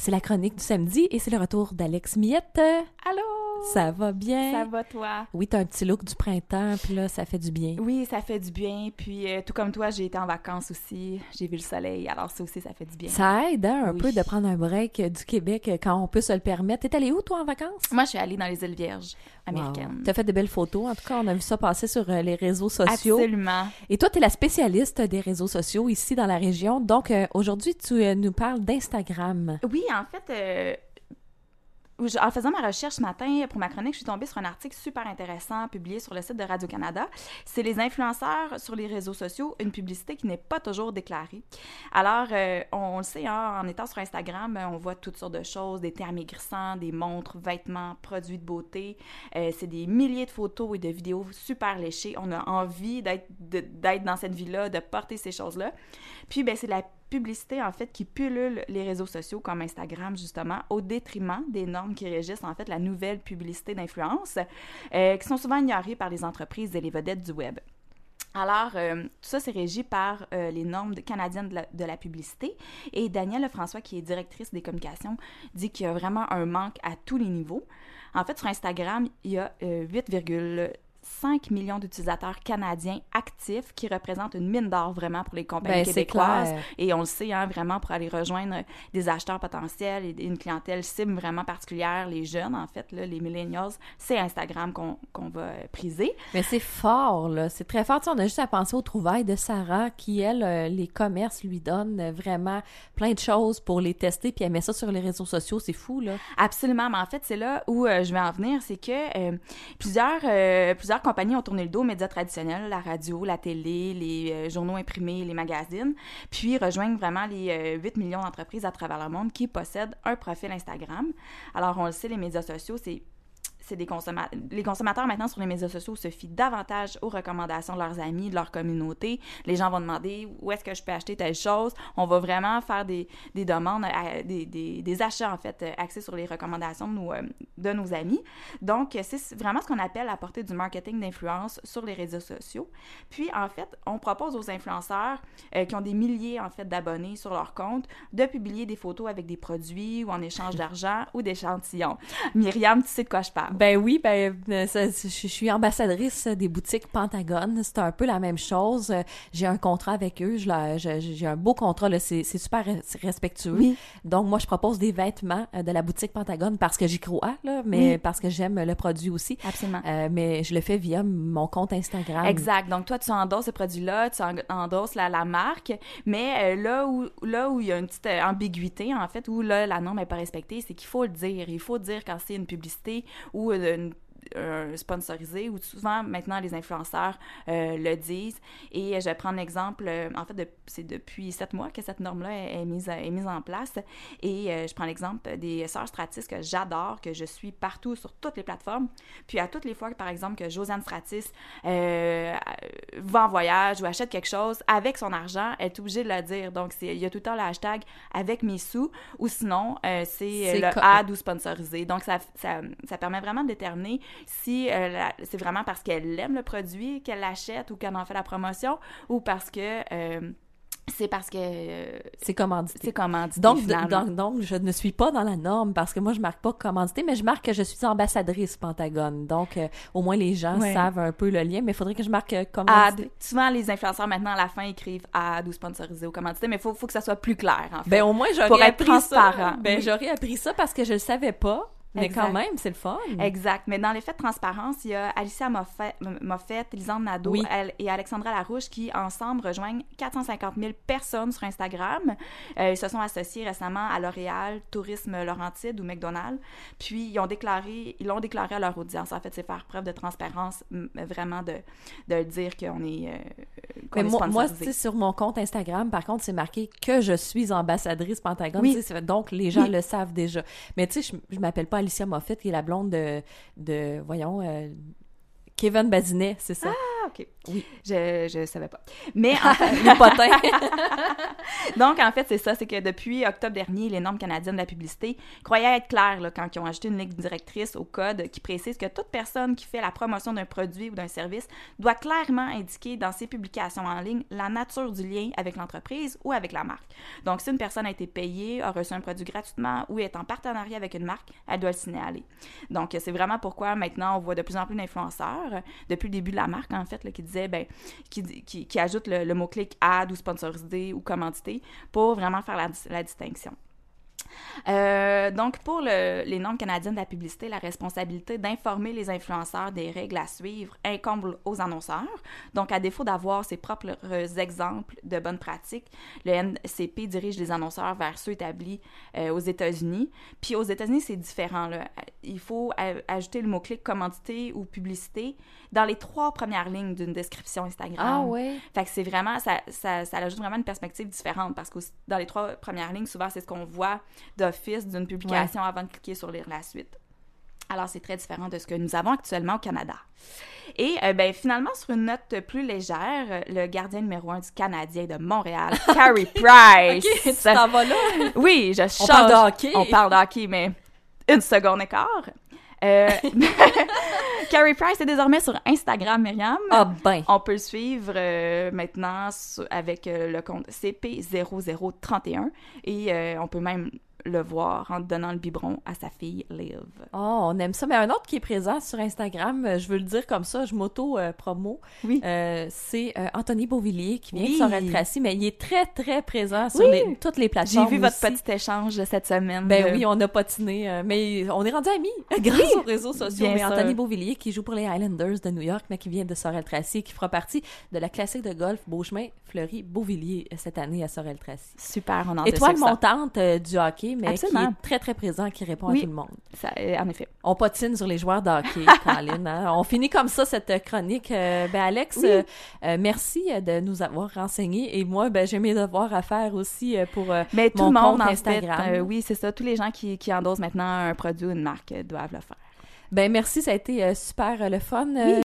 C'est la chronique du samedi et c'est le retour d'Alex Miette. Allô? Ça va bien? Ça va, toi? Oui, t'as un petit look du printemps, puis là, ça fait du bien. Oui, ça fait du bien. Puis, tout comme toi, j'ai été en vacances aussi. J'ai vu le soleil, alors ça aussi, ça fait du bien. Ça aide un Oui. peu de prendre un break du Québec quand on peut se le permettre. T'es allée où, toi, en vacances? Moi, je suis allée dans les îles Vierges américaines. Wow. T'as fait de belles photos. En tout cas, on a vu ça passer sur les réseaux sociaux. Absolument. Et toi, t'es la spécialiste des réseaux sociaux ici dans la région. Donc, aujourd'hui, tu nous parles d'Instagram. Oui, en fait... En faisant ma recherche ce matin pour ma chronique, je suis tombée sur un article super intéressant publié sur le site de Radio-Canada. C'est les influenceurs sur les réseaux sociaux, une publicité qui n'est pas toujours déclarée. Alors, on le sait, hein, en étant sur Instagram, on voit toutes sortes de choses, des thés amaigrissants, des montres, vêtements, produits de beauté. C'est des milliers de photos et de vidéos super léchées. On a envie d'être dans cette vie-là, de porter ces choses-là. Puis, c'est la publicité, en fait, qui pullule les réseaux sociaux comme Instagram, justement, au détriment des normes qui régissent, en fait, la nouvelle publicité d'influence, qui sont souvent ignorées par les entreprises et les vedettes du web. Alors, tout ça, c'est régi par les normes canadiennes de la publicité. Et Danielle Lefrançois, qui est directrice des communications, dit qu'il y a vraiment un manque à tous les niveaux. En fait, sur Instagram, il y a 8,5 millions d'utilisateurs canadiens actifs qui représentent une mine d'or vraiment pour les compagnies québécoises. Et on le sait, hein, vraiment pour aller rejoindre des acheteurs potentiels et une clientèle cible vraiment particulière, les jeunes en fait, là, les millennials, c'est Instagram qu'on va priser. Mais c'est fort, là. C'est très fort. Tu sais, on a juste à penser aux trouvailles de Sarah qui, elle, les commerces lui donnent vraiment plein de choses pour les tester puis elle met ça sur les réseaux sociaux. C'est fou, là. Absolument. Mais en fait, c'est là où je vais en venir. C'est que plusieurs compagnies ont tourné le dos aux médias traditionnels, la radio, la télé, les journaux imprimés, les magazines, puis rejoignent vraiment les 8 millions d'entreprises à travers le monde qui possèdent un profil Instagram. Alors, on le sait, les médias sociaux, c'est les consommateurs maintenant sur les médias sociaux se fient davantage aux recommandations de leurs amis, de leur communauté. Les gens vont demander où est-ce que je peux acheter telle chose. On va vraiment faire des demandes, des achats en fait axés sur les recommandations de nos amis. Donc, c'est vraiment ce qu'on appelle la portée du marketing d'influence sur les réseaux sociaux. Puis, en fait, on propose aux influenceurs qui ont des milliers en fait d'abonnés sur leur compte de publier des photos avec des produits ou en échange d'argent ou d'échantillons. Myriam, tu sais de quoi je parle? Ben oui, je suis ambassadrice des boutiques Pentagone. C'est un peu la même chose. J'ai un contrat avec eux. J'ai un beau contrat, là. C'est super respectueux. Oui. Donc, moi, je propose des vêtements de la boutique Pentagone parce que j'y crois, là, mais parce que j'aime le produit aussi. Absolument. Mais je le fais via mon compte Instagram. Exact. Donc, toi, tu endosses ce produit-là, tu endosses la marque, mais là où il y a une petite ambiguïté, en fait, où là, la norme n'est pas respectée, c'est qu'il faut le dire. Il faut dire quand c'est une publicité ou sponsorisé, où souvent, maintenant, les influenceurs le disent. Et je vais prendre l'exemple, en fait, c'est depuis 7 mois que cette norme-là est mise en place. Et je prends l'exemple des sœurs Stratis que j'adore, que je suis partout sur toutes les plateformes. Puis à toutes les fois, par exemple, que Josiane Stratis va en voyage ou achète quelque chose avec son argent, elle est obligée de le dire. Donc, il y a tout le temps le hashtag « avec mes sous » ou sinon, c'est le ad ou sponsorisé. Donc, ça permet vraiment de déterminer si c'est vraiment parce qu'elle aime le produit qu'elle l'achète ou qu'elle en fait la promotion ou parce que c'est parce que c'est commandité. C'est commandité. Donc, je ne suis pas dans la norme parce que moi, je marque pas commandité, mais je marque que je suis ambassadrice Pentagone. Donc, au moins, les gens savent un peu le lien, mais il faudrait que je marque commandité. Souvent, les influenceurs, maintenant, à la fin, écrivent ad ou sponsorisé ou commandité, mais il faut que ça soit plus clair, en fait. Ben, au moins, j'aurais pour être appris transparent. Ça. Ben, j'aurais appris ça parce que je le savais pas. Mais exact. Quand même, c'est le fun. Exact. Mais dans l'effet de transparence, il y a Alicia Moffett, Lisande Nadeau et Alexandra Larouche qui, ensemble, rejoignent 450 000 personnes sur Instagram. Ils se sont associés récemment à L'Oréal, Tourisme Laurentide ou McDonald's. Puis, ils l'ont déclaré à leur audience. En fait, c'est faire preuve de transparence, vraiment de le dire qu'on est sponsorisé. Moi, tu sais, sur mon compte Instagram, par contre, c'est marqué que je suis ambassadrice Pentagone. Oui. Donc, les gens le savent déjà. Mais tu sais, je m'appelle pas Alicia Moffett, qui est la blonde de Kevin Bazinet, c'est ça. Ah, OK. Oui. Je savais pas. Mais en fait... Les potins. Donc, en fait, c'est ça, c'est que depuis octobre dernier, les normes canadiennes de la publicité croyaient être claires là, quand ils ont ajouté une ligne directrice au code qui précise que toute personne qui fait la promotion d'un produit ou d'un service doit clairement indiquer dans ses publications en ligne la nature du lien avec l'entreprise ou avec la marque. Donc, si une personne a été payée, a reçu un produit gratuitement ou est en partenariat avec une marque, elle doit le signaler. Donc, c'est vraiment pourquoi maintenant on voit de plus en plus d'influenceurs, depuis le début de la marque en fait, là, qui disaient, qui ajoutent le mot-clic ad ou sponsorisé ou commandité pour vraiment faire la distinction. Donc, pour les normes canadiennes de la publicité, la responsabilité d'informer les influenceurs des règles à suivre incombe aux annonceurs. Donc, à défaut d'avoir ses propres exemples de bonnes pratiques, le NCP dirige les annonceurs vers ceux établis aux États-Unis. Puis, aux États-Unis, c'est différent, là. Il faut ajouter le mot-clic commandité ou publicité dans les 3 premières lignes d'une description Instagram. Ah oui? Fait que c'est vraiment, ça ajoute vraiment une perspective différente parce que dans les 3 premières lignes, souvent, c'est ce qu'on voit d'office d'une publication avant de cliquer sur lire la suite. Alors, c'est très différent de ce que nous avons actuellement au Canada. Et finalement, sur une note plus légère, le gardien numéro 1 du Canadien de Montréal, Carey Price. OK, tu t'en vas là? Oui, je change. On parle de hockey. On parle de hockey, mais une seconde et quart. Carey Price est désormais sur Instagram, Myriam. Ah ben! On peut le suivre maintenant avec le compte CP0031 et on peut même le voir en donnant le biberon à sa fille Liv. Oh, on aime ça. Mais un autre qui est présent sur Instagram, je veux le dire comme ça, je m'auto-promo, Oui. C'est Anthony Beauvillier qui vient Oui. de Sorel Tracy, mais il est très, très présent sur Oui. toutes les plateformes. J'ai vu votre aussi. petit échange cette semaine. Ben oui, on a patiné, mais on est rendus amis grâce aux réseaux sociaux. Bien Mais sûr. Anthony Beauvillier qui joue pour les Highlanders de New York, mais qui vient de Sorel Tracy et qui fera partie de la classique de golf Beauchemin Fleury Beauvillier cette année à Sorel Tracy. Super, on en Étoile montante du hockey, mais Absolument. qui est très, très présent, qui répond Oui. à tout le monde. Ça, en effet. On patine sur les joueurs de hockey, Colin. Hein? On finit comme ça cette chronique. Alex, Oui. merci de nous avoir renseignés. Et moi, j'ai mes devoirs à faire aussi pour Mais tout mon le monde, compte en Instagram. fait, oui, c'est ça. Tous les gens qui endossent maintenant un produit ou une marque doivent le faire. Merci, ça a été super le fun. Oui.